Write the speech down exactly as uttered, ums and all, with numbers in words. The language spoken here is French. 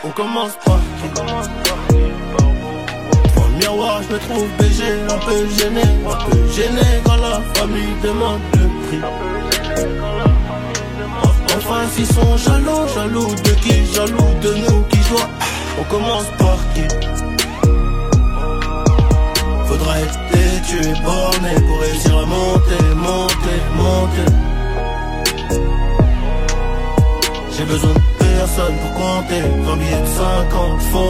On commence par qui? Dans le miroir je me trouve B G, un peu gêné, un peu gêné quand la famille demande le prix. Enfin s'ils sont jaloux, jaloux de qui? Jaloux de nous qui jouent. On commence par qui? Faudra être têtu et borné pour réussir à monter, monter, monter. J'ai besoin de personne pour compter vingt billets de cinquante, faut